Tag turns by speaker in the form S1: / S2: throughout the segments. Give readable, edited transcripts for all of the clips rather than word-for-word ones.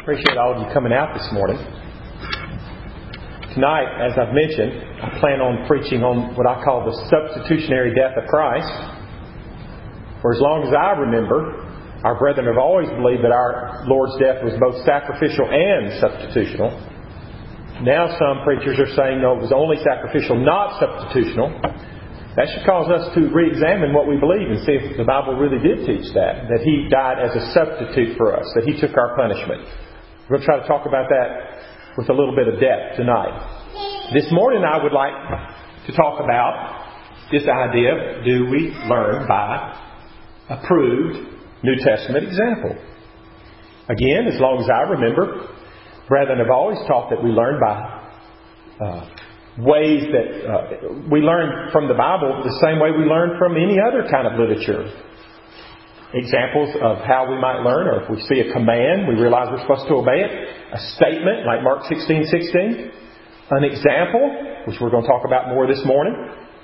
S1: Appreciate all of you coming out this morning. Tonight, as I've mentioned, I plan on preaching on what I call the substitutionary death of Christ. For as long as I remember, our brethren have always believed that our Lord's death was both sacrificial and substitutional. Now some preachers are saying, no, it was only sacrificial, not substitutional. That should cause us to re-examine what we believe and see if the Bible really did teach that He died as a substitute for us, that He took our punishment. We're going to try to talk about that with a little bit of depth tonight. This morning I would like to talk about this idea of, do we learn by approved New Testament example? Again, as long as I remember, brethren have always taught that we learn by ways that we learn from the Bible the same way we learn from any other kind of literature. Examples of how we might learn, or if we see a command, we realize we're supposed to obey it. A statement, like Mark 16:16. An example, which we're going to talk about more this morning.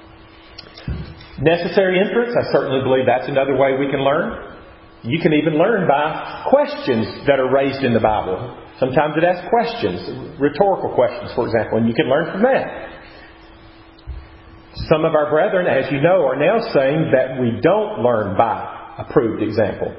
S1: Necessary inference, I certainly believe that's another way we can learn. You can even learn by questions that are raised in the Bible. Sometimes it asks questions, rhetorical questions, for example, and you can learn from that. Some of our brethren, as you know, are now saying that we don't learn by approved example.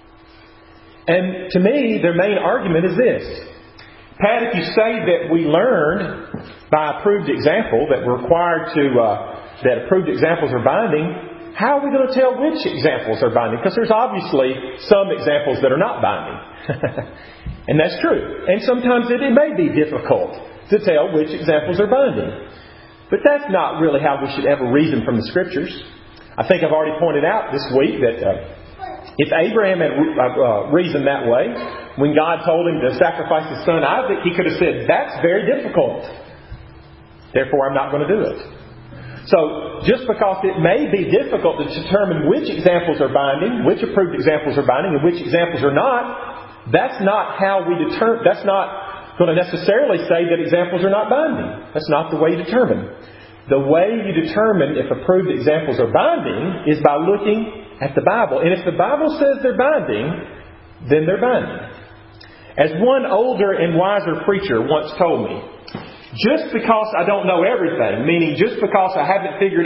S1: And to me, their main argument is this. Pat, if you say that we learn by approved example, that we're required to, that approved examples are binding, how are we going to tell which examples are binding? Because there's obviously some examples that are not binding. And that's true. And sometimes it may be difficult to tell which examples are binding. But that's not really how we should ever reason from the Scriptures. I think I've already pointed out this week that if Abraham had reasoned that way, when God told him to sacrifice his son Isaac, he could have said, that's very difficult. Therefore, I'm not going to do it. So, just because it may be difficult to determine which examples are binding, which approved examples are binding, and which examples are not, that's not how we determine. That's not going to necessarily say that examples are not binding. That's not the way you determine. The way you determine if approved examples are binding is by looking at the Bible. And if the Bible says they're binding, then they're binding. As one older and wiser preacher once told me, just because I don't know everything, meaning just because I haven't figured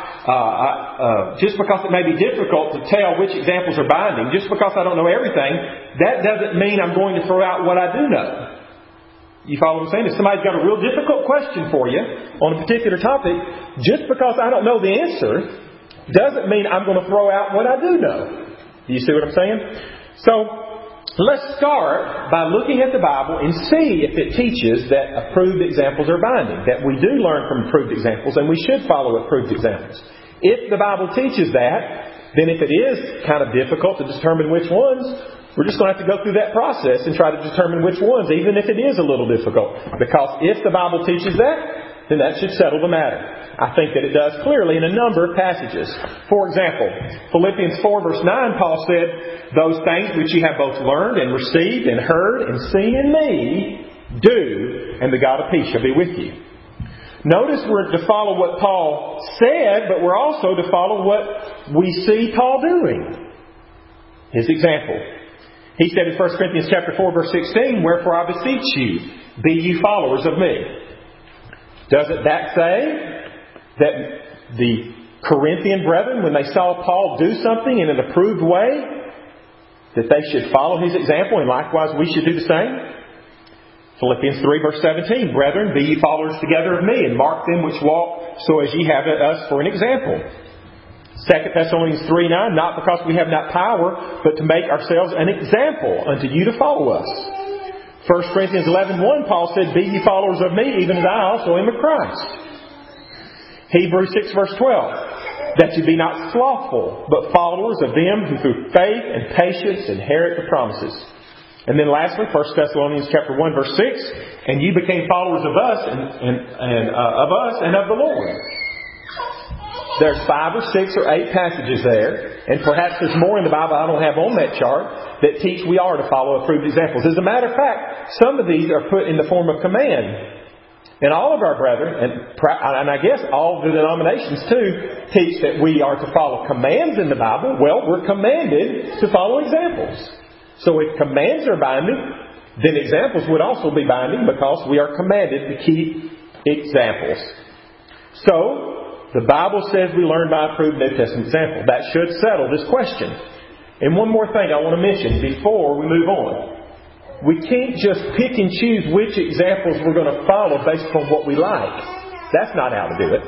S1: out, just because it may be difficult to tell which examples are binding, just because I don't know everything, that doesn't mean I'm going to throw out what I do know. You follow what I'm saying? If somebody's got a real difficult question for you on a particular topic, just because I don't know the answer doesn't mean I'm going to throw out what I do know. Do you see what I'm saying? So, let's start by looking at the Bible and see if it teaches that approved examples are binding. That we do learn from approved examples and we should follow approved examples. If the Bible teaches that, then if it is kind of difficult to determine which ones, we're just going to have to go through that process and try to determine which ones, even if it is a little difficult. Because if the Bible teaches that, then that should settle the matter. I think that it does clearly in a number of passages. For example, Philippians 4 verse 9, Paul said, those things which you have both learned and received and heard and seen in me, do, and the God of peace shall be with you. Notice we're to follow what Paul said, but we're also to follow what we see Paul doing. His example. He said in 1 Corinthians chapter 4 verse 16, wherefore I beseech you, be ye followers of me. Doesn't that say that the Corinthian brethren, when they saw Paul do something in an approved way, that they should follow his example, and likewise we should do the same? Philippians 3 verse 17, brethren, be ye followers together of me, and mark them which walk so as ye have us for an example. 2 Thessalonians 3:9, not because we have not power, but to make ourselves an example unto you to follow us. 1 Corinthians 11:1, Paul said, be ye followers of me, even as I also am of Christ. Hebrews 6 verse 12, that you be not slothful, but followers of them who through faith and patience inherit the promises. And then lastly, 1 Thessalonians chapter 1 verse 6, and you became followers of us and of the Lord. There's 5 or 6 or 8 passages there, and perhaps there's more in the Bible I don't have on that chart, that teach we are to follow approved examples. As a matter of fact, some of these are put in the form of command. And all of our brethren, and I guess all the denominations too, teach that we are to follow commands in the Bible. Well, we're commanded to follow examples. So if commands are binding, then examples would also be binding because we are commanded to keep examples. So, the Bible says we learn by approved New Testament example. That should settle this question. And one more thing I want to mention before we move on. We can't just pick and choose which examples we're going to follow based upon what we like. That's not how to do it.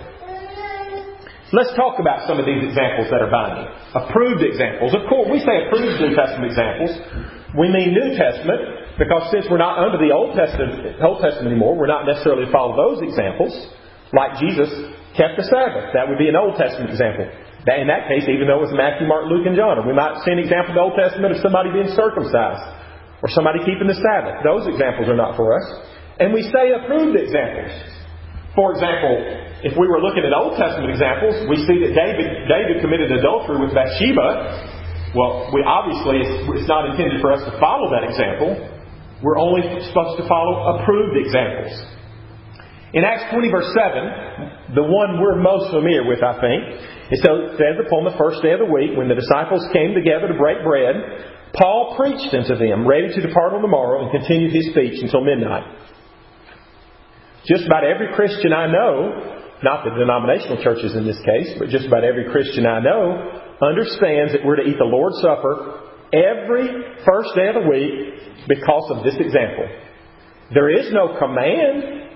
S1: Let's talk about some of these examples that are binding. Approved examples. Of course, we say approved New Testament examples. We mean New Testament because since we're not under the Old Testament anymore, we're not necessarily to follow those examples. Like Jesus kept the Sabbath. That would be an Old Testament example. In that case, even though it was Matthew, Mark, Luke, and John. Or we might see an example in the Old Testament of somebody being circumcised. Or somebody keeping the Sabbath. Those examples are not for us. And we say approved examples. For example, if we were looking at Old Testament examples, we see that David committed adultery with Bathsheba. Well, it's not intended for us to follow that example. We're only supposed to follow approved examples. In Acts 20 verse 7, the one we're most familiar with, I think, it says, upon the first day of the week, when the disciples came together to break bread, Paul preached unto them, ready to depart on the morrow, and continued his speech until midnight. Just about every Christian I know, not the denominational churches in this case, but just about every Christian I know, understands that we're to eat the Lord's Supper every first day of the week because of this example. There is no command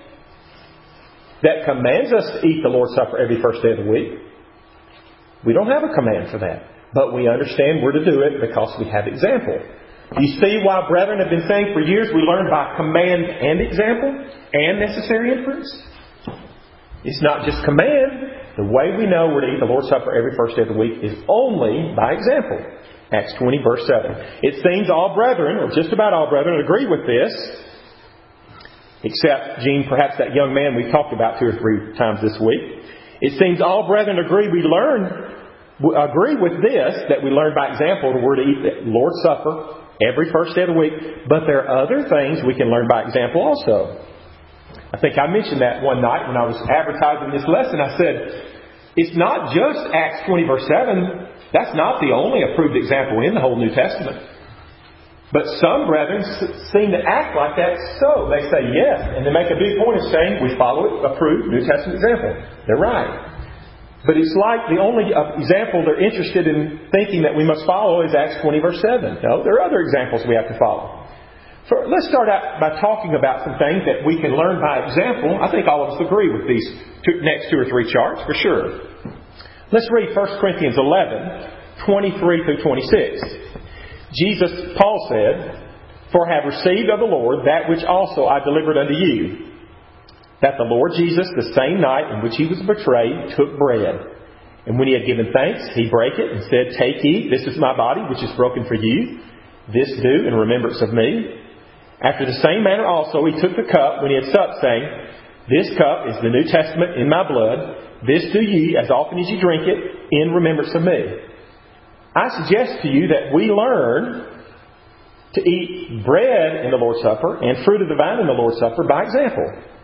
S1: that commands us to eat the Lord's Supper every first day of the week. We don't have a command for that. But we understand we're to do it because we have example. You see why brethren have been saying for years we learn by command and example and necessary inference? It's not just command. The way we know we're to eat the Lord's Supper every first day of the week is only by example. Acts 20 verse 7. It seems all brethren, or just about all brethren, agree with this. Except, Gene, perhaps that young man we talked about 2 or 3 times this week. It seems all brethren agree with this, that we learn by example that we're to eat the Lord's Supper every first day of the week. But there are other things we can learn by example also. I think I mentioned that one night when I was advertising this lesson. I said, it's not just Acts 20 verse 7. That's not the only approved example in the whole New Testament. But some brethren seem to act like that so. They say yes, and they make a big point of saying we follow approved New Testament example. They're right. But it's like the only example they're interested in thinking that we must follow is Acts 20 verse 7. No, there are other examples we have to follow. Let's start out by talking about some things that we can learn by example. I think all of us agree with these next 2 or 3 charts for sure. Let's read 1 Corinthians 11, 23 through 26. Paul said, "For I have received of the Lord that which also I delivered unto you, that the Lord Jesus, the same night in which he was betrayed, took bread. And when he had given thanks, he brake it and said, Take, eat, this is my body, which is broken for you. This do in remembrance of me. After the same manner also he took the cup when he had supped, saying, This cup is the New Testament in my blood. This do ye as often as ye drink it in remembrance of me." I suggest to you that we learn to eat bread in the Lord's Supper and fruit of the vine in the Lord's Supper by example.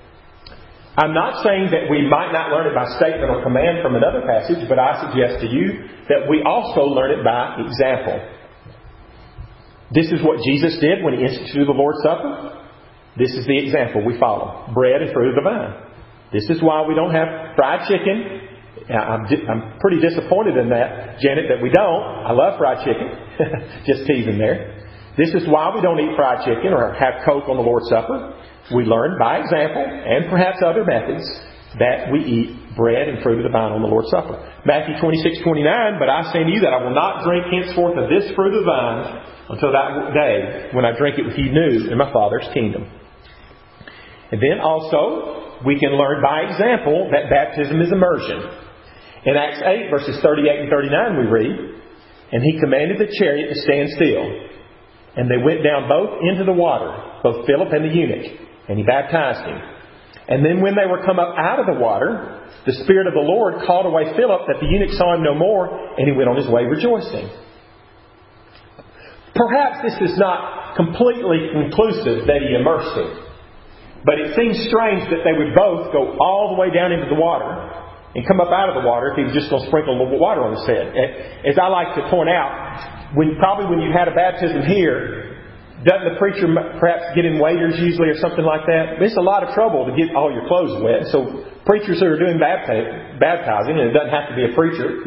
S1: I'm not saying that we might not learn it by statement or command from another passage, but I suggest to you that we also learn it by example. This is what Jesus did when he instituted the Lord's Supper. This is the example we follow. Bread and fruit of the vine. This is why we don't have fried chicken. I'm pretty disappointed in that, Janet, that we don't. I love fried chicken. Just teasing there. This is why we don't eat fried chicken or have Coke on the Lord's Supper. We learn by example, and perhaps other methods, that we eat bread and fruit of the vine on the Lord's Supper. Matthew 26:29, "But I say to you that I will not drink henceforth of this fruit of the vine until that day when I drink it with you new in my Father's kingdom." And then also, we can learn by example that baptism is immersion. In Acts 8, verses 38 and 39, we read, "And he commanded the chariot to stand still. And they went down both into the water, both Philip and the eunuch, and he baptized him. And then when they were come up out of the water, the Spirit of the Lord called away Philip, that the eunuch saw him no more, and he went on his way rejoicing." Perhaps this is not completely conclusive that he immersed him. But it seems strange that they would both go all the way down into the water and come up out of the water if he was just going to sprinkle a little water on his head. As I like to point out, when you had a baptism here, Doesn't the preacher perhaps get in waders usually or something like that? It's a lot of trouble to get all your clothes wet. So preachers who are doing baptizing, and it doesn't have to be a preacher,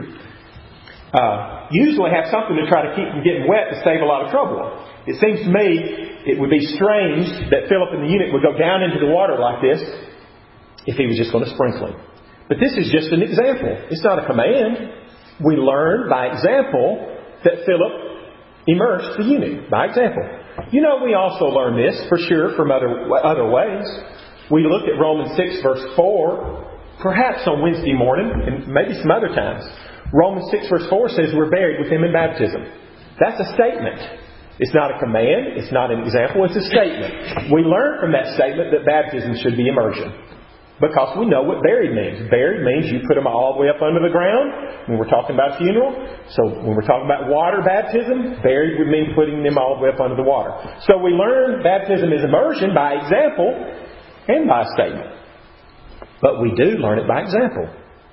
S1: usually have something to try to keep them getting wet to save a lot of trouble. It seems to me it would be strange that Philip and the eunuch would go down into the water like this if he was just going to sprinkle him. But this is just an example. It's not a command. We learn by example that Philip immersed the eunuch. By example. You know, we also learn this, for sure, from other ways. We looked at Romans 6, verse 4, perhaps on Wednesday morning, and maybe some other times. Romans 6, verse 4 says we're buried with Him in baptism. That's a statement. It's not a command. It's not an example. It's a statement. We learn from that statement that baptism should be immersion. Because we know what buried means. Buried means you put them all the way up under the ground when we're talking about funeral. So when we're talking about water baptism, buried would mean putting them all the way up under the water. So we learn baptism is immersion by example and by statement. But we do learn it by example.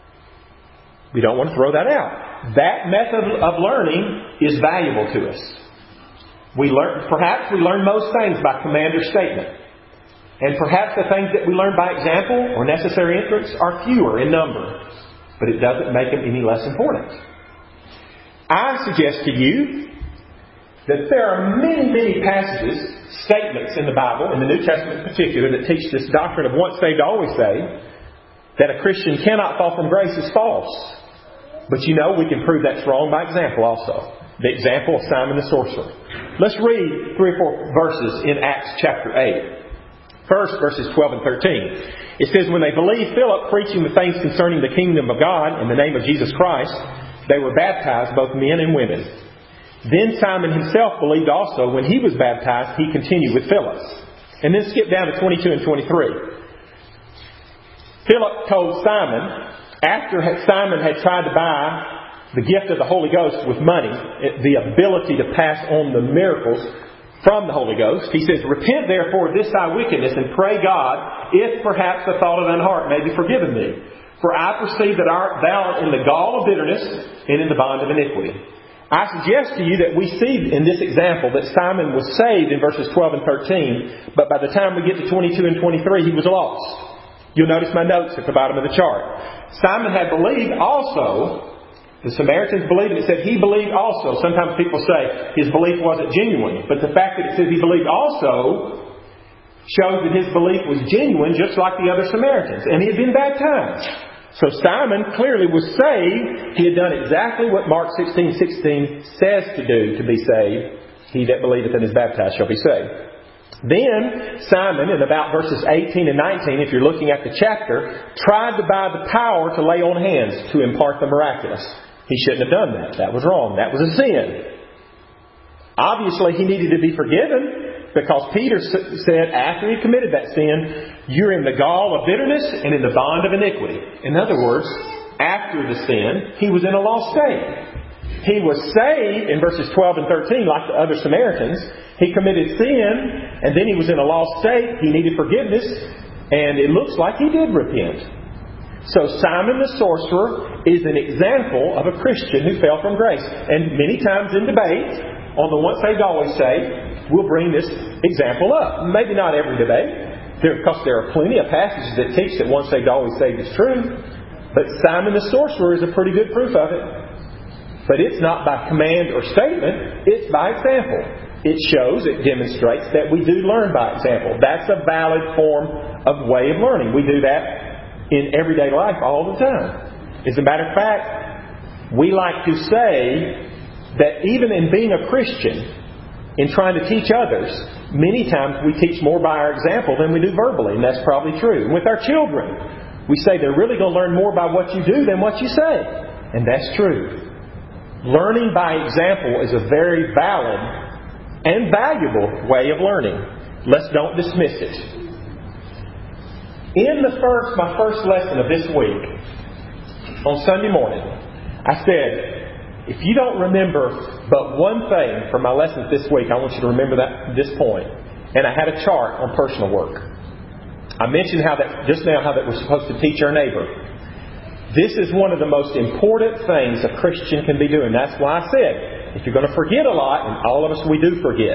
S1: We don't want to throw that out. That method of learning is valuable to us. Perhaps we learn most things by command or statement. And perhaps the things that we learn by example or necessary inference are fewer in number. But it doesn't make them any less important. I suggest to you that there are many, many passages, statements in the Bible, in the New Testament in particular, that teach this doctrine of once saved, always saved, that a Christian cannot fall from grace is false. But you know, we can prove that's wrong by example also. The example of Simon the sorcerer. Let's read 3 or 4 verses in Acts chapter 8. First, verses 12 and 13. It says, when they believed Philip preaching the things concerning the kingdom of God in the name of Jesus Christ, they were baptized, both men and women. Then Simon himself believed also. When he was baptized, he continued with Philip. And then skip down to 22 and 23. Philip told Simon, after Simon had tried to buy the gift of the Holy Ghost with money, the ability to pass on the miracles from the Holy Ghost, he says, repent therefore of this thy wickedness, and pray God, if perhaps the thought of thine heart may be forgiven thee. For I perceive that thou art in the gall of bitterness and in the bond of iniquity. I suggest to you that we see in this example that Simon was saved in verses 12 and 13, but by the time we get to 22 and 23, he was lost. You'll notice my notes at the bottom of the chart. Simon had believed also. The Samaritans believed it. It said he believed also. Sometimes people say his belief wasn't genuine. But the fact that it says he believed also shows that his belief was genuine, just like the other Samaritans. And he had been baptized. So Simon clearly was saved. He had done exactly what Mark 16:16 says to do to be saved. He that believeth and is baptized shall be saved. Then Simon, in about verses 18 and 19, if you're looking at the chapter, tried to buy the power to lay on hands to impart the miraculous. He shouldn't have done that. That was wrong. That was a sin. Obviously, he needed to be forgiven because Peter said after he committed that sin, you're in the gall of bitterness and in the bond of iniquity. In other words, after the sin, he was in a lost state. He was saved in verses 12 and 13 like the other Samaritans. He committed sin and then he was in a lost state. He needed forgiveness and it looks like he did repent. So Simon the sorcerer is an example of a Christian who fell from grace. And many times in debate on the once saved, always saved, we'll bring this example up. Maybe not every debate, because there are plenty of passages that teach that once saved, always saved is true. But Simon the sorcerer is a pretty good proof of it. But it's not by command or statement, it's by example. It shows, it demonstrates that we do learn by example. That's a valid form of way of learning. We do that in everyday life all the time. As a matter of fact, we like to say that even in being a Christian, in trying to teach others, many times we teach more by our example than we do verbally, and that's probably true. And with our children, we say they're really going to learn more by what you do than what you say. And that's true. Learning by example is a very valid and valuable way of learning. Let's don't dismiss it. In my first lesson of this week, on Sunday morning, I said, if you don't remember but one thing from my lessons this week, I want you to remember this point. And I had a chart on personal work. I mentioned how that we're supposed to teach our neighbor. This is one of the most important things a Christian can be doing. That's why I said, if you're going to forget a lot, and all of us, we do forget.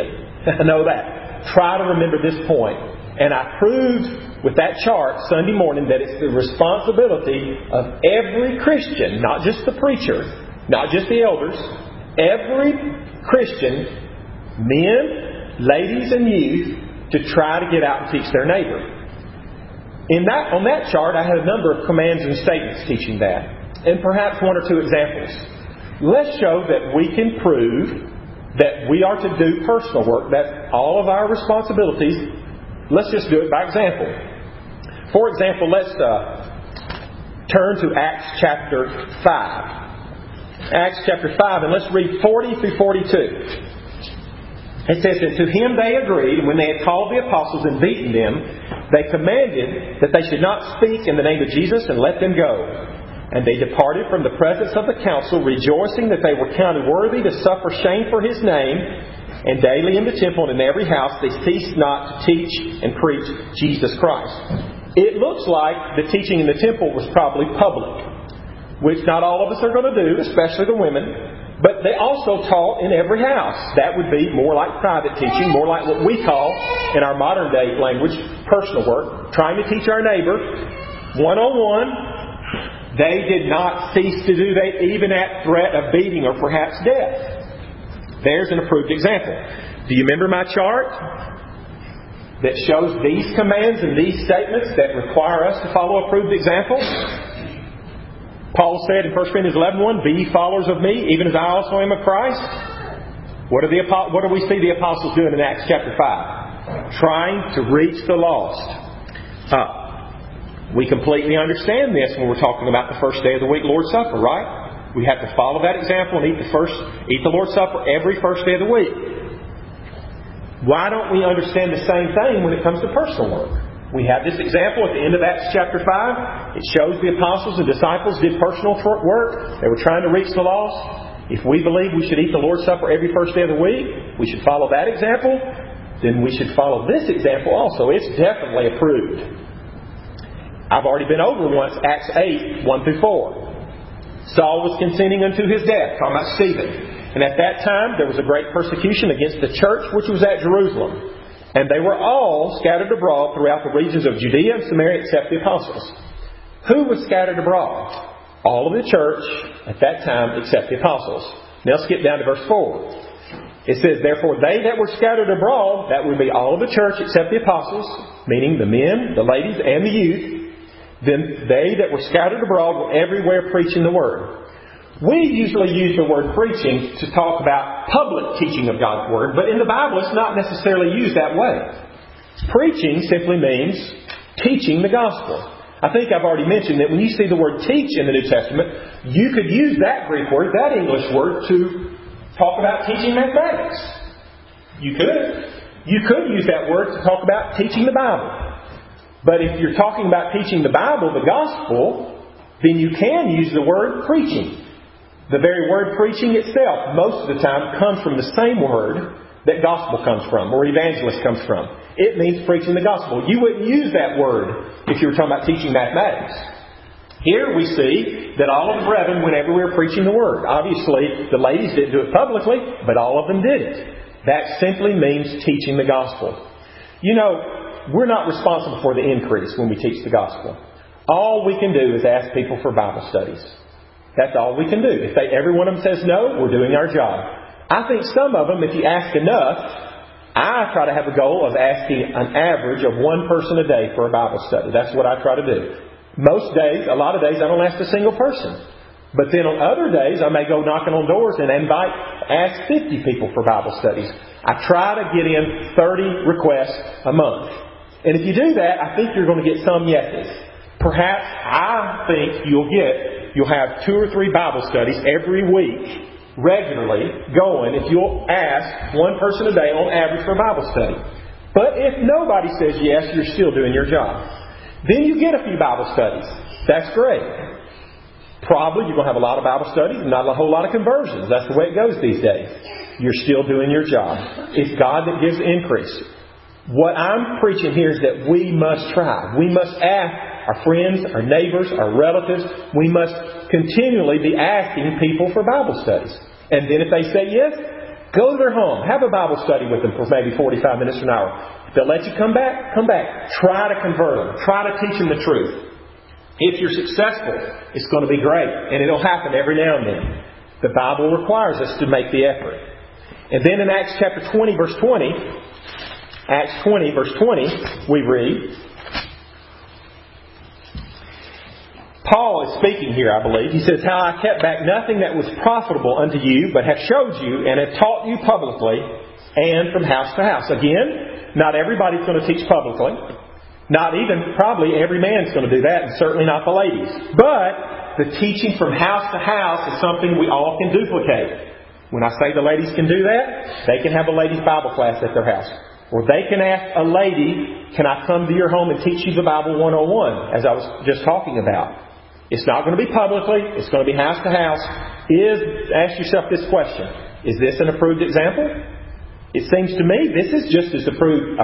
S1: I know that. Try to remember this point. And I proved with that chart Sunday morning that it's the responsibility of every Christian, not just the preacher, not just the elders, every Christian, men, ladies, and youth, to try to get out and teach their neighbor. On that chart, I had a number of commands and statements teaching that, and perhaps one or two examples. Let's show that we can prove that we are to do personal work. That's all of our responsibilities. Let's just do it by example. For example, let's turn to Acts chapter 5. Acts chapter 5, and let's read 40 through 42. It says that to him they agreed, and when they had called the apostles and beaten them, they commanded that they should not speak in the name of Jesus and let them go. And they departed from the presence of the council, rejoicing that they were counted worthy to suffer shame for His name. And daily in the temple and in every house they ceased not to teach and preach Jesus Christ. It looks like the teaching in the temple was probably public, which not all of us are going to do, especially the women. But they also taught in every house. That would be more like private teaching, more like what we call, in our modern day language, personal work. Trying to teach our neighbor one-on-one. They did not cease to do that even at threat of beating or perhaps death. There's an approved example. Do you remember my chart that shows these commands and these statements that require us to follow approved examples? Paul said in 1 Corinthians 11:1, "Be ye followers of me, even as I also am of Christ." What do we see the apostles doing in Acts chapter 5? Trying to reach the lost. We completely understand this when we're talking about the first day of the week, Lord's Supper, right? We have to follow that example and eat the Lord's Supper every first day of the week. Why don't we understand the same thing when it comes to personal work? We have this example at the end of Acts chapter 5. It shows the apostles and disciples did personal work. They were trying to reach the lost. If we believe we should eat the Lord's Supper every first day of the week, we should follow that example. Then we should follow this example also. It's definitely approved. I've already been over once Acts 8, 1 through 4. Saul was consenting unto his death, talking about Stephen. And at that time there was a great persecution against the church which was at Jerusalem. And they were all scattered abroad throughout the regions of Judea and Samaria except the apostles. Who was scattered abroad? All of the church at that time except the apostles. Now skip down to verse 4. It says, "Therefore they that were scattered abroad," that would be all of the church except the apostles, meaning the men, the ladies, and the youth. "Then they that were scattered abroad were everywhere preaching the word." We usually use the word preaching to talk about public teaching of God's Word, but in the Bible it's not necessarily used that way. Preaching simply means teaching the gospel. I think I've already mentioned that when you see the word teach in the New Testament, you could use that Greek word, that English word, to talk about teaching mathematics. You could. You could use that word to talk about teaching the Bible. But if you're talking about teaching the Bible, the gospel, then you can use the word preaching. The very word preaching itself, most of the time, comes from the same word that gospel comes from, or evangelist comes from. It means preaching the gospel. You wouldn't use that word if you were talking about teaching mathematics. Here we see that all of the brethren went everywhere preaching the word. Obviously, the ladies didn't do it publicly, but all of them did it. That simply means teaching the gospel. You know, we're not responsible for the increase when we teach the gospel. All we can do is ask people for Bible studies. That's all we can do. If every one of them says no, we're doing our job. I think some of them, if you ask enough, I try to have a goal of asking an average of one person a day for a Bible study. That's what I try to do. Most days, a lot of days, I don't ask a single person. But then on other days, I may go knocking on doors and ask 50 people for Bible studies. I try to get in 30 requests a month. And if you do that, I think you're going to get some yeses. Perhaps I think you'll have 2 or 3 Bible studies every week, regularly, going if you'll ask one person a day on average for a Bible study. But if nobody says yes, you're still doing your job. Then you get a few Bible studies. That's great. Probably you're going to have a lot of Bible studies and not a whole lot of conversions. That's the way it goes these days. You're still doing your job. It's God that gives increase. What I'm preaching here is that we must try. We must ask our friends, our neighbors, our relatives. We must continually be asking people for Bible studies. And then if they say yes, Go to their home. Have a Bible study with them for maybe 45 minutes to an hour. If they'll let you come back, come back. Try to convert them. Try to teach them the truth. If you're successful, it's going to be great. And it'll happen every now and then. The Bible requires us to make the effort. And then in Acts chapter 20, verse 20, Acts 20, verse 20, we read, Paul is speaking here, I believe. He says, "How I kept back nothing that was profitable unto you, but have showed you and have taught you publicly and from house to house." Again, not everybody's going to teach publicly. Not even probably every man's going to do that, and certainly not the ladies. But the teaching from house to house is something we all can duplicate. When I say the ladies can do that, they can have a ladies' Bible class at their house. Or they can ask a lady, "Can I come to your home and teach you the Bible 101?" As I was just talking about. It's not going to be publicly. It's going to be house to house. Ask yourself this question. Is this an approved example? It seems to me this is just as approved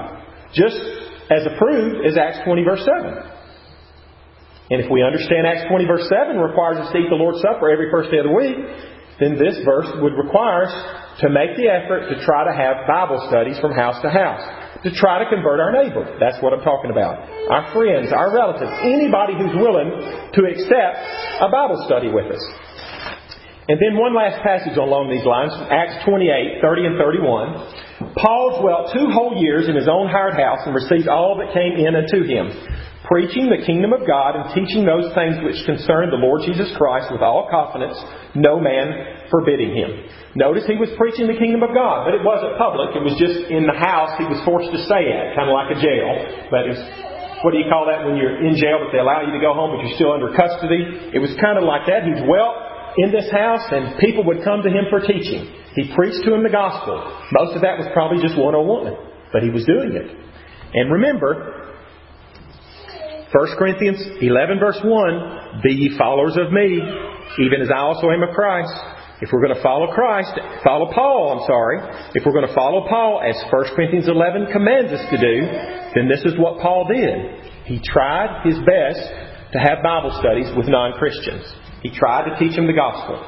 S1: as Acts 20 verse 7. And if we understand Acts 20 verse 7 requires us to eat the Lord's Supper every first day of the week, then this verse would require us to make the effort to try to have Bible studies from house to house. To try to convert our neighbor. That's what I'm talking about. Our friends, our relatives, anybody who's willing to accept a Bible study with us. And then one last passage along these lines, Acts 28, 30 and 31. Paul dwelt 2 whole years in his own hired house and received all that came in unto him, preaching the kingdom of God and teaching those things which concern the Lord Jesus Christ with all confidence, no man forbidding him. Notice he was preaching the kingdom of God, but it wasn't public. It was just in the house he was forced to stay at, kind of like a jail. But what do you call that when you're in jail but they allow you to go home but you're still under custody? It was kind of like that. He dwelt in this house and people would come to him for teaching. He preached to them the gospel. Most of that was probably just 101, but he was doing it. And remember, 1 Corinthians 11 verse 1, "Be ye followers of me, even as I also am of Christ." If we're going to follow Paul, if we're going to follow Paul as 1 Corinthians 11 commands us to do, then this is what Paul did. He tried his best to have Bible studies with non-Christians. He tried to teach them the gospel.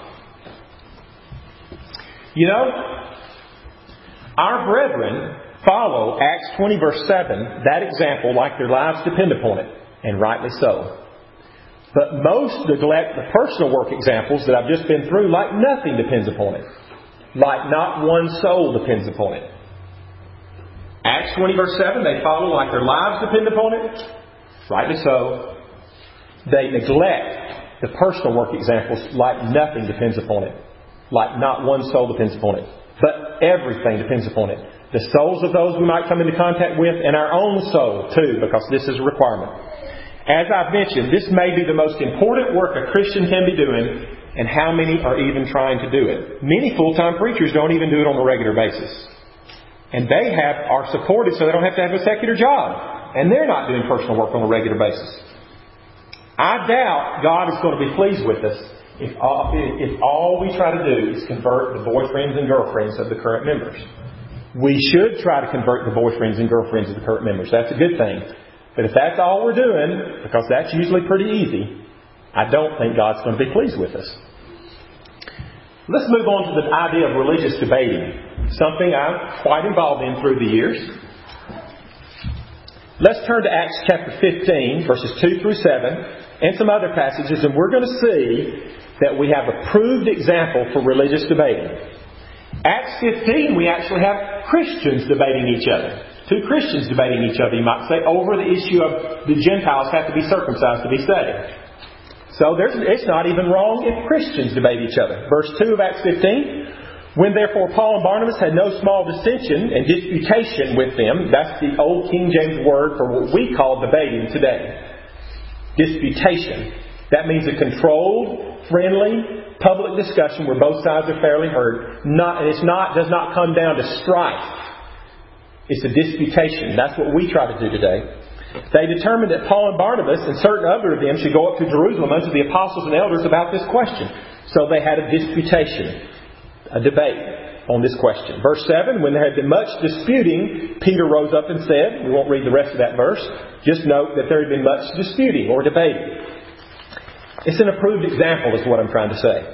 S1: You know, our brethren follow Acts 20 verse 7, that example, like their lives depend upon it, and rightly so. But most neglect the personal work examples that I've just been through like nothing depends upon it. Like not one soul depends upon it. Acts 20 verse 7, they follow like their lives depend upon it. Rightly so. They neglect the personal work examples like nothing depends upon it. Like not one soul depends upon it. But everything depends upon it. The souls of those we might come into contact with and our own soul too, because this is a requirement. As I've mentioned, this may be the most important work a Christian can be doing, and how many are even trying to do it? Many full-time preachers don't even do it on a regular basis. And they are supported so they don't have to have a secular job. And they're not doing personal work on a regular basis. I doubt God is going to be pleased with us if all we try to do is convert the boyfriends and girlfriends of the current members. We should try to convert the boyfriends and girlfriends of the current members. That's a good thing. But if that's all we're doing, because that's usually pretty easy, I don't think God's going to be pleased with us. Let's move on to the idea of religious debating, something I'm quite involved in through the years. Let's turn to Acts chapter 15, verses 2 through 7, and some other passages, and we're going to see that we have a proved example for religious debating. Acts 15, we actually have Christians debating each other. 2 Christians debating each other, you might say, over the issue of the Gentiles have to be circumcised to be saved. So it's not even wrong if Christians debate each other. Verse 2 of Acts 15, "When therefore Paul and Barnabas had no small dissension and disputation with them," that's the old King James word for what we call debating today. Disputation. That means a controlled, friendly, public discussion where both sides are fairly heard. Does not come down to strife. It's a disputation. That's what we try to do today. They determined that Paul and Barnabas and certain other of them should go up to Jerusalem unto the apostles and elders about this question. So they had a disputation, a debate on this question. Verse 7, "When there had been much disputing, Peter rose up and said," we won't read the rest of that verse, just note that there had been much disputing or debating. It's an approved example is what I'm trying to say.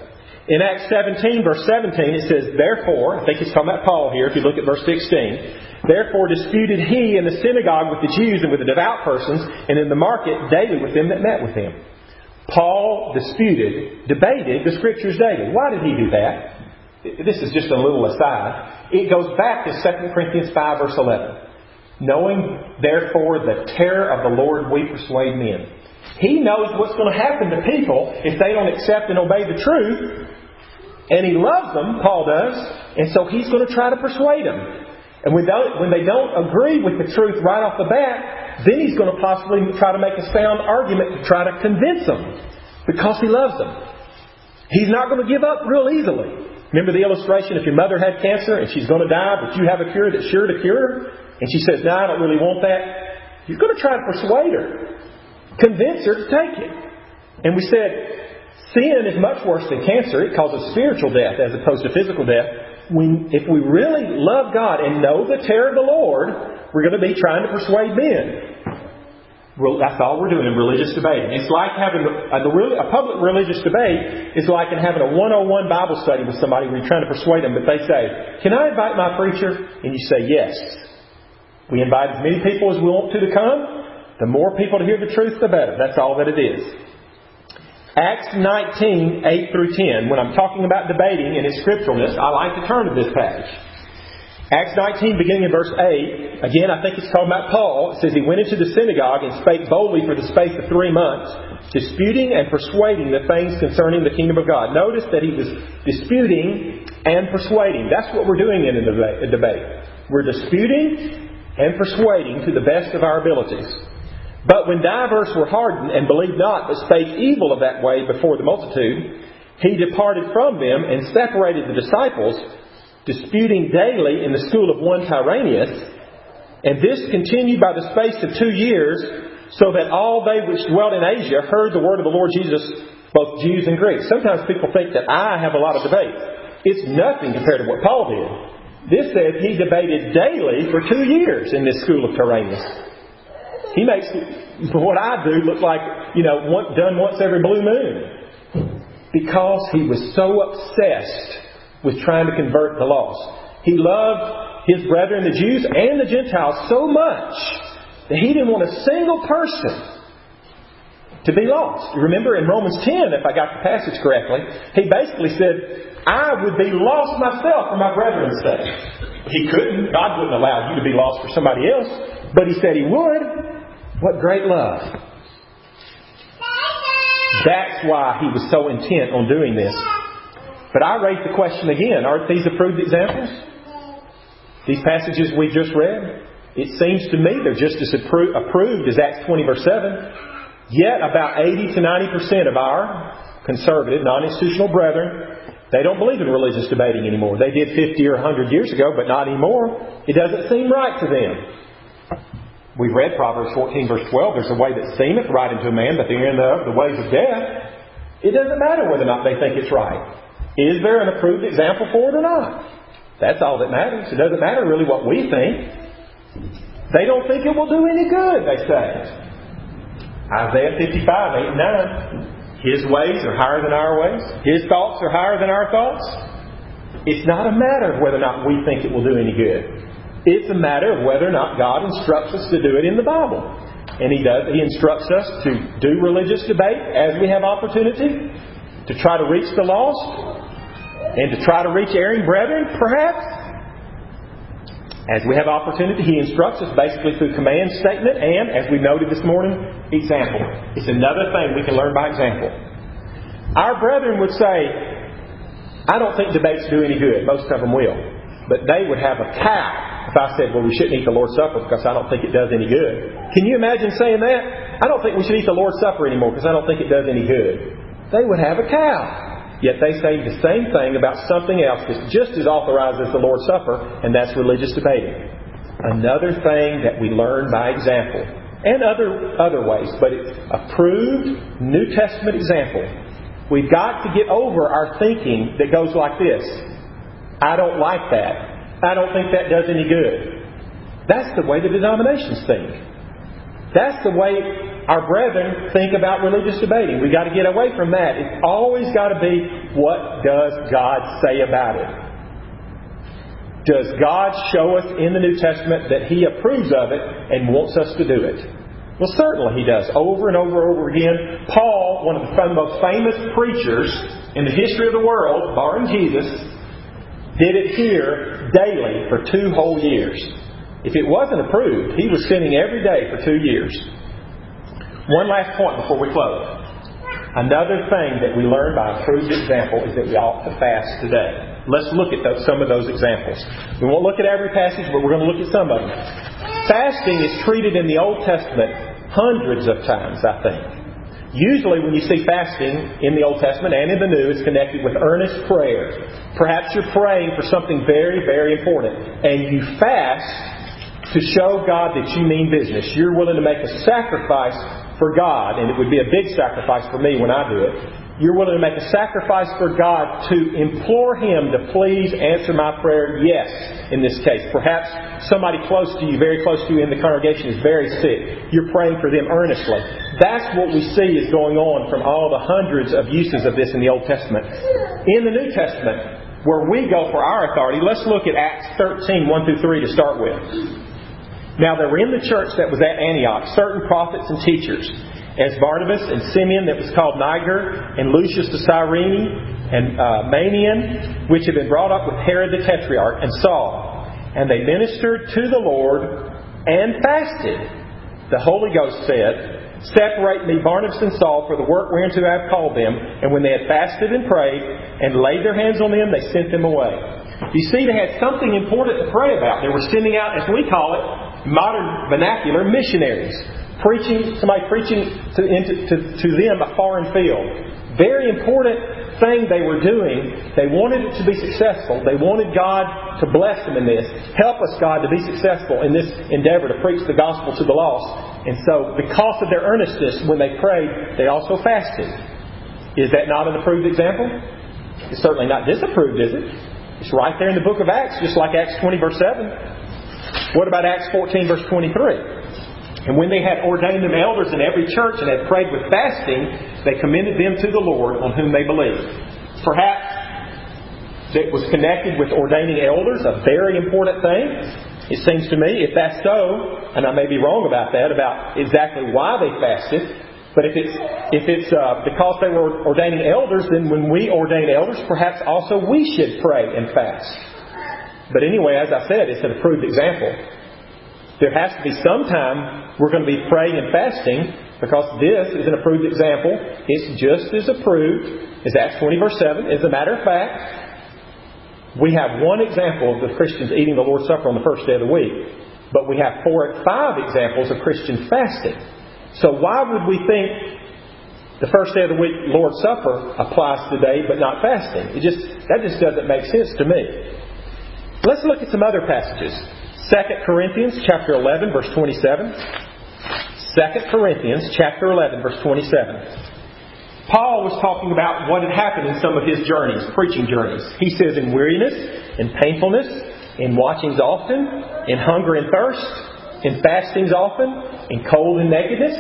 S1: In Acts 17, verse 17, it says, therefore, I think it's talking about Paul here, if you look at verse 16, therefore disputed he in the synagogue with the Jews and with the devout persons, and in the market daily with them that met with him. Paul debated the Scriptures daily. Why did he do that? This is just a little aside. It goes back to 2 Corinthians 5, verse 11. Knowing, therefore, the terror of the Lord, we persuade men. He knows what's going to happen to people if they don't accept and obey the truth. And He loves them, Paul does, and so He's going to try to persuade them. And when they don't agree with the truth right off the bat, then He's going to possibly try to make a sound argument to try to convince them, because He loves them. He's not going to give up real easily. Remember the illustration, if your mother had cancer and she's going to die, but you have a cure that's sure to cure her, and she says, no, I don't really want that. He's going to try to persuade her, convince her to take it. And we said, sin is much worse than cancer. It causes spiritual death as opposed to physical death. If we really love God and know the terror of the Lord, we're going to be trying to persuade men. That's all we're doing in religious debating. It's like having a public religious debate is like having a 101 Bible study with somebody where you're trying to persuade them, but they say, can I invite my preacher? And you say, yes. We invite as many people as we want to come. The more people to hear the truth, the better. That's all that it is. Acts 19, 8 through 10. When I'm talking about debating and its scripturalness, I like to turn to this passage. Acts 19, beginning in verse 8. Again, I think it's talking about Paul. It says, he went into the synagogue and spake boldly for the space of 3 months, disputing and persuading the things concerning the kingdom of God. Notice that he was disputing and persuading. That's what we're doing in a debate. We're disputing and persuading to the best of our abilities. But when divers were hardened and believed not, but spake evil of that way before the multitude, he departed from them and separated the disciples, disputing daily in the school of one Tyrannus. And this continued by the space of 2 years, so that all they which dwelt in Asia heard the word of the Lord Jesus, both Jews and Greeks. Sometimes people think that I have a lot of debate. It's nothing compared to what Paul did. This says he debated daily for 2 years in this school of Tyrannus. He makes what I do look like, done once every blue moon. Because he was so obsessed with trying to convert the lost. He loved his brethren, the Jews and the Gentiles, so much that he didn't want a single person to be lost. You remember in Romans 10, if I got the passage correctly, he basically said, I would be lost myself for my brethren's sake. He couldn't. God wouldn't allow you to be lost for somebody else. But he said he would. What great love. That's why he was so intent on doing this. But I raise the question again, aren't these approved examples? These passages we just read? It seems to me they're just as approved as Acts 20 verse 7. Yet about 80 to 90% of our conservative, non-institutional brethren, they don't believe in religious debating anymore. They did 50 or 100 years ago, but not anymore. It doesn't seem right to them. We've read Proverbs 14 verse 12. There's a way that seemeth right unto a man, but the end of the ways of death. It doesn't matter whether or not they think it's right. Is there an approved example for it or not? That's all that matters. It doesn't matter really what we think. They don't think it will do any good, they say. Isaiah 55, 8 and 9. His ways are higher than our ways. His thoughts are higher than our thoughts. It's not a matter of whether or not we think it will do any good. It's a matter of whether or not God instructs us to do it in the Bible. And He does. He instructs us to do religious debate as we have opportunity, to try to reach the lost, and to try to reach erring brethren, perhaps. As we have opportunity, He instructs us basically through command statement and, as we noted this morning, example. It's another thing we can learn by example. Our brethren would say, I don't think debates do any good. Most of them will. But they would have a cow if I said, well, we shouldn't eat the Lord's Supper because I don't think it does any good. Can you imagine saying that? I don't think we should eat the Lord's Supper anymore because I don't think it does any good. They would have a cow. Yet they say the same thing about something else that's just as authorized as the Lord's Supper, and that's religious debating. Another thing that we learn by example. And other ways, but it's approved New Testament example. We've got to get over our thinking that goes like this. I don't like that. I don't think that does any good. That's the way the denominations think. That's the way our brethren think about religious debating. We've got to get away from that. It's always got to be, what does God say about it? Does God show us in the New Testament that He approves of it and wants us to do it? Well, certainly He does. Over and over and over again. Paul, one of the most famous preachers in the history of the world, barring Jesus, did it here daily for 2 whole years. If it wasn't approved, he was sinning every day for 2 years. One last point before we close. Another thing that we learn by approved example is that we ought to fast today. Let's look at some of those examples. We won't look at every passage, but we're going to look at some of them. Fasting is treated in the Old Testament hundreds of times, I think. Usually when you see fasting in the Old Testament and in the New, it's connected with earnest prayer. Perhaps you're praying for something very, very important, and you fast to show God that you mean business. You're willing to make a sacrifice for God, and it would be a big sacrifice for me when I do it. You're willing to make a sacrifice for God to implore Him to please answer my prayer, yes, in this case. Perhaps somebody close to you, very close to you in the congregation is very sick. You're praying for them earnestly. That's what we see is going on from all the hundreds of uses of this in the Old Testament. In the New Testament, where we go for our authority, let's look at Acts 13, 1-3 to start with. Now, there were in the church that was at Antioch certain prophets and teachers, as Barnabas and Simeon that was called Niger, and Lucius the Cyrene, and Manaen, which had been brought up with Herod the Tetrarch, and Saul. And they ministered to the Lord and fasted. The Holy Ghost said, Separate me, Barnabas and Saul, for the work whereunto I have called them. And when they had fasted and prayed, and laid their hands on them, they sent them away. You see, they had something important to pray about. They were sending out, as we call it, modern vernacular, missionaries. Somebody preaching to them a foreign field. Very important thing they were doing. They wanted it to be successful. They wanted God to bless them in this. Help us, God, to be successful in this endeavor to preach the gospel to the lost. And so, because of their earnestness, when they prayed, they also fasted. Is that not an approved example? It's certainly not disapproved, is it? It's right there in the book of Acts, just like Acts 20, verse 7. What about Acts 14, verse 23? And when they had ordained them elders in every church and had prayed with fasting, they commended them to the Lord on whom they believed. Perhaps it was connected with ordaining elders, a very important thing. It seems to me, if that's so, and I may be wrong about that, about exactly why they fasted, but if it's because they were ordaining elders, then when we ordain elders, perhaps also we should pray and fast. But anyway, as I said, it's an approved example. There has to be some time we're going to be praying and fasting, because this is an approved example. It's just as approved as Acts 20 verse 7. As a matter of fact, we have one example of the Christians eating the Lord's Supper on the first day of the week, but we have 4 or 5 examples of Christian fasting. So why would we think the first day of the week Lord's Supper applies today but not fasting? That just doesn't make sense to me. Let's look at some other passages. 2 Corinthians chapter 11, verse 27. 2 Corinthians chapter 11, verse 27. Paul was talking about what had happened in some of his journeys, preaching journeys. He says, in weariness, in painfulness, in watchings often, in hunger and thirst, in fastings often, in cold and nakedness.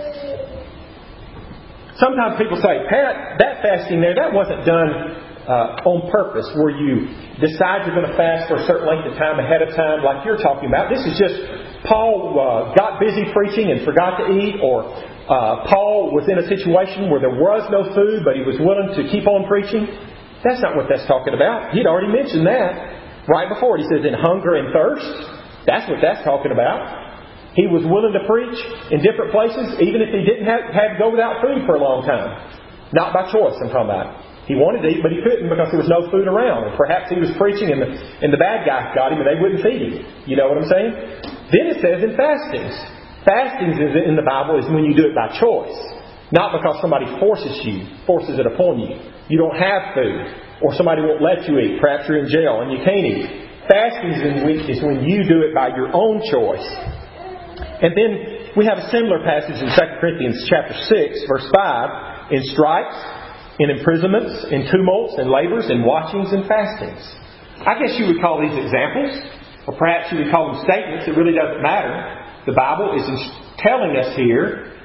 S1: Sometimes people say, Pat, that fasting there, that wasn't done on purpose, where you decide you're going to fast for a certain length of time ahead of time, like you're talking about. This is just Paul got busy preaching and forgot to eat, or Paul was in a situation where there was no food, but he was willing to keep on preaching. That's not what that's talking about. He'd already mentioned that right before. He says, in hunger and thirst. That's what that's talking about. He was willing to preach in different places, even if he didn't have to go without food for a long time. Not by choice, I'm talking about. He wanted to eat, but he couldn't because there was no food around. And perhaps he was preaching and the bad guys got him and they wouldn't feed him. You know what I'm saying? Then it says in fastings. Fastings in the Bible is when you do it by choice. Not because somebody forces it upon you. You don't have food. Or somebody won't let you eat. Perhaps you're in jail and you can't eat. Fastings is when you do it by your own choice. And then we have a similar passage in 2 Corinthians chapter 6, verse 5. In stripes, in imprisonments, in tumults, in labors, in watchings, and fastings. I guess you would call these examples, or perhaps you would call them statements. It really doesn't matter. The Bible is telling us here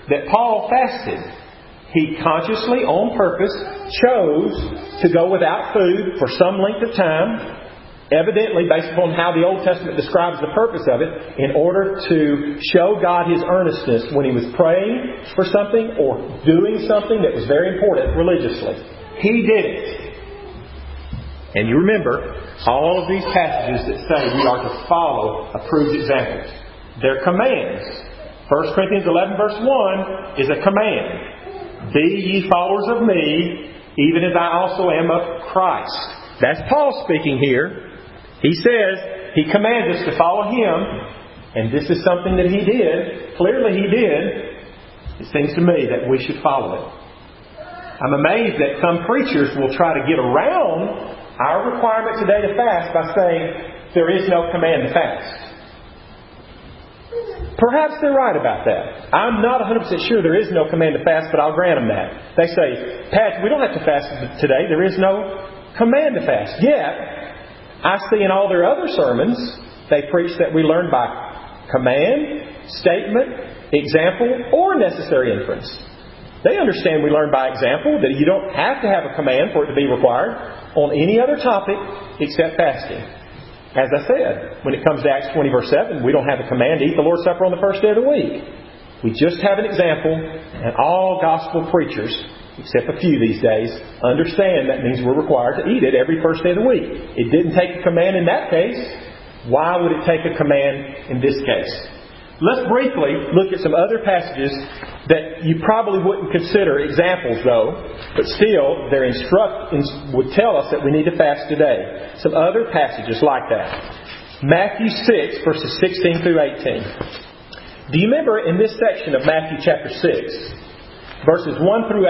S1: that Paul fasted. He consciously, on purpose, chose to go without food for some length of time, evidently based upon how the Old Testament describes the purpose of it, in order to show God His earnestness when He was praying for something or doing something that was very important religiously. He did it. And you remember all of these passages that say we are to follow approved examples. They're commands. 1 Corinthians 11 verse 1 is a command. Be ye followers of me, even as I also am of Christ. That's Paul speaking here. He says he commands us to follow Him, and this is something that he did. Clearly he did. It seems to me that we should follow it. I'm amazed that some preachers will try to get around our requirement today to fast by saying there is no command to fast. Perhaps they're right about that. I'm not 100% sure there is no command to fast, but I'll grant them that. They say, Pat, we don't have to fast today. There is no command to fast. Yet, I see in all their other sermons, they preach that we learn by command, statement, example, or necessary inference. They understand we learn by example, that you don't have to have a command for it to be required on any other topic except fasting. As I said, when it comes to Acts 20 verse 7, we don't have a command to eat the Lord's Supper on the first day of the week. We just have an example, and all gospel preachers, except a few these days, understand that means we're required to eat it every first day of the week. It didn't take a command in that case. Why would it take a command in this case? Let's briefly look at some other passages that you probably wouldn't consider examples, though, but still their instructions would tell us that we need to fast today. Some other passages like that. Matthew 6, verses 16 through 18. Do you remember in this section of Matthew chapter 6, verses 1 through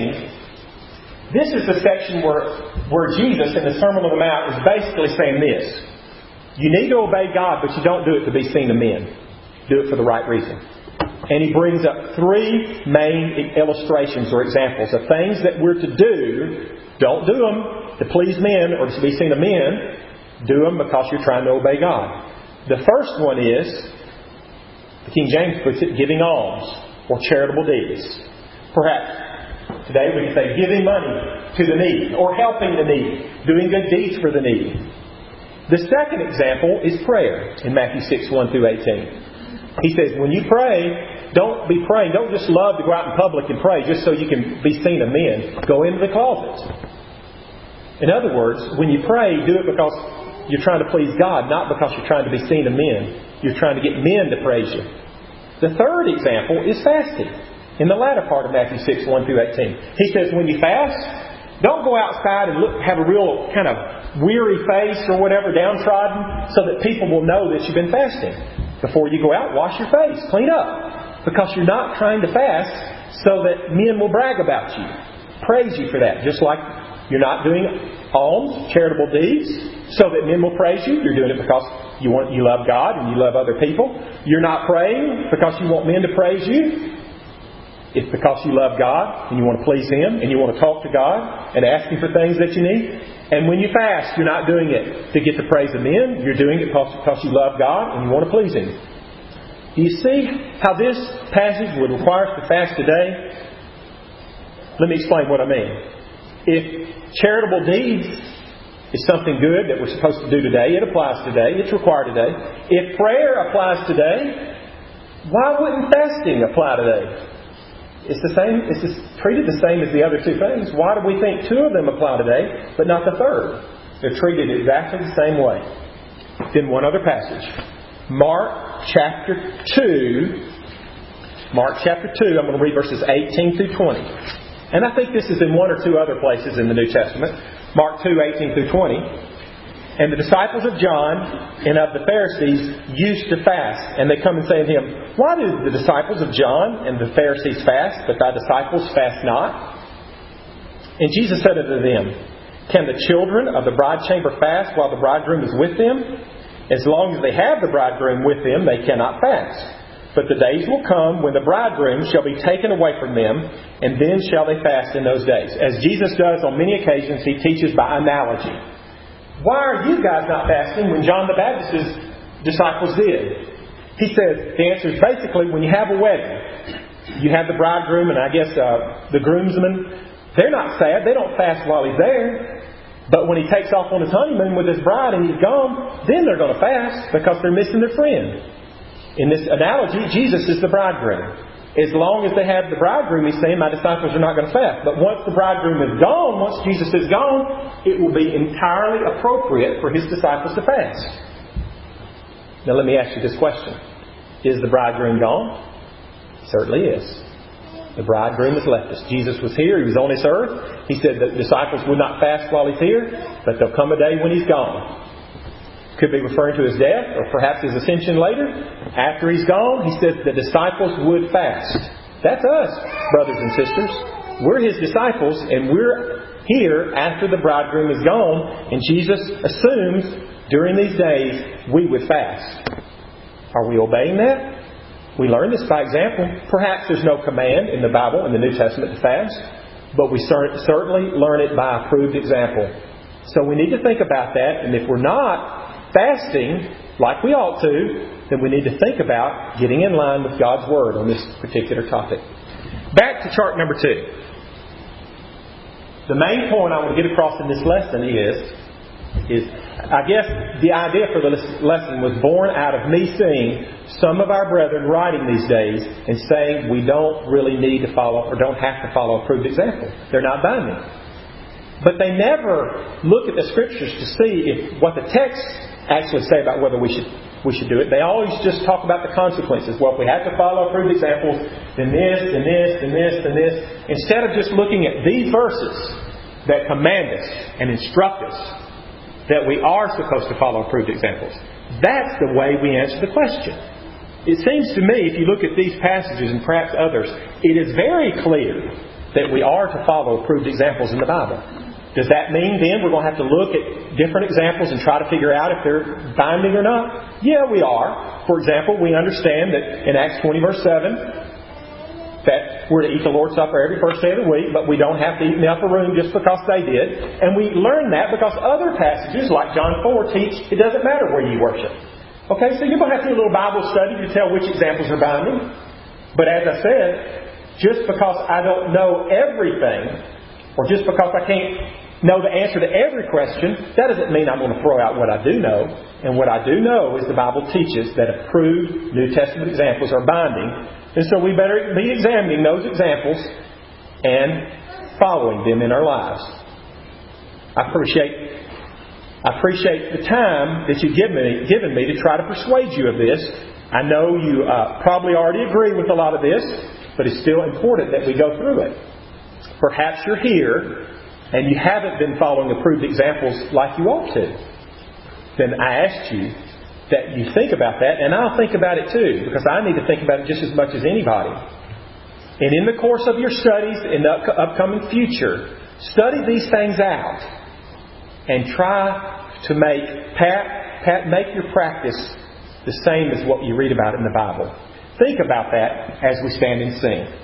S1: 18, this is the section where Jesus in the Sermon on the Mount is basically saying this. You need to obey God, but you don't do it to be seen of men. Do it for the right reason. And He brings up three main illustrations or examples of things that we're to do. Don't do them to please men or to be seen of men. Do them because you're trying to obey God. The first one is, the King James puts it, giving alms or charitable deeds. Perhaps today we can say giving money to the needy or helping the needy, doing good deeds for the needy. The second example is prayer in Matthew 6, 1 through 18. He says, when you pray, don't be praying. Don't just love to go out in public and pray just so you can be seen of men. Go into the closet. In other words, when you pray, do it because you're trying to please God, not because you're trying to be seen of men. You're trying to get men to praise you. The third example is fasting. In the latter part of Matthew 6, 1 through 18. He says, when you fast, don't go outside and have a real kind of weary face or whatever, downtrodden, so that people will know that you've been fasting. Before you go out, wash your face, clean up. Because you're not trying to fast so that men will brag about you, praise you for that. Just like you're not doing alms, charitable deeds, so that men will praise you. You're doing it because you love God and you love other people. You're not praying because you want men to praise you. It's because you love God and you want to please Him and you want to talk to God and ask Him for things that you need. And when you fast, you're not doing it to get the praise of men. You're doing it because you love God and you want to please Him. Do you see how this passage would require us to fast today? Let me explain what I mean. If charitable deeds is something good that we're supposed to do today, it applies today. It's required today. If prayer applies today, why wouldn't fasting apply today? It's the same. It's treated the same as the other two things. Why do we think two of them apply today, but not the third? They're treated exactly the same way. Then one other passage. Mark chapter 2. Mark chapter 2, I'm going to read verses 18 through 20. And I think this is in one or two other places in the New Testament. Mark 2, 18 through 20. And the disciples of John and of the Pharisees used to fast. And they come and say to Him, why do the disciples of John and the Pharisees fast, but thy disciples fast not? And Jesus said unto them, can the children of the bride chamber fast while the bridegroom is with them? As long as they have the bridegroom with them, they cannot fast. But the days will come when the bridegroom shall be taken away from them, and then shall they fast in those days. As Jesus does on many occasions, He teaches by analogy. Why are you guys not fasting when John the Baptist's disciples did? He says, the answer is basically when you have a wedding. You have the bridegroom and I guess the groomsmen. They're not sad. They don't fast while he's there. But when he takes off on his honeymoon with his bride and he's gone, then they're going to fast because they're missing their friend. In this analogy, Jesus is the bridegroom. As long as they have the bridegroom, he's saying, my disciples are not going to fast. But once the bridegroom is gone, once Jesus is gone, it will be entirely appropriate for his disciples to fast. Now let me ask you this question. Is the bridegroom gone? Certainly is. The bridegroom has left us. Jesus was here. He was on this earth. He said that disciples would not fast while he's here, but there'll come a day when he's gone. Could be referring to his death or perhaps his ascension later. After he's gone, he said the disciples would fast. That's us, brothers and sisters. We're his disciples and we're here after the bridegroom is gone, and Jesus assumes during these days we would fast. Are we obeying that? We learn this by example. Perhaps there's no command in the Bible, in the New Testament, to fast, but we certainly learn it by approved example. So we need to think about that, and if we're not fasting like we ought to, then we need to think about getting in line with God's Word on this particular topic. Back to chart number 2. The main point I want to get across in this lesson is I guess the idea for the lesson was born out of me seeing some of our brethren writing these days and saying we don't really need to follow or don't have to follow approved example. They're not binding. But they never look at the Scriptures to see if what the texts actually say about whether we should do it. They always just talk about the consequences. Well, if we have to follow approved examples, then this, and this, and this, and this. Instead of just looking at these verses that command us and instruct us that we are supposed to follow approved examples. That's the way we answer the question. It seems to me, if you look at these passages and perhaps others, it is very clear that we are to follow approved examples in the Bible. Does that mean then we're going to have to look at different examples and try to figure out if they're binding or not? Yeah, we are. For example, we understand that in Acts 20 verse 7, that we're to eat the Lord's Supper every first day of the week, but we don't have to eat in the upper room just because they did. And we learn that because other passages, like John 4, teach it doesn't matter where you worship. Okay, so you're going to have to do a little Bible study to tell which examples are binding. But as I said, just because I don't know everything, or just because I can't know the answer to every question, that doesn't mean I'm going to throw out what I do know. And what I do know is the Bible teaches that approved New Testament examples are binding. And so we better be examining those examples and following them in our lives. I appreciate the time that you've given me to try to persuade you of this. I know you probably already agree with a lot of this, but it's still important that we go through it. Perhaps you're here and you haven't been following approved examples like you ought to. Then I ask you that you think about that, and I'll think about it too, because I need to think about it just as much as anybody. And in the course of your studies in the upcoming future, study these things out and try to make your practice the same as what you read about in the Bible. Think about that as we stand and sing.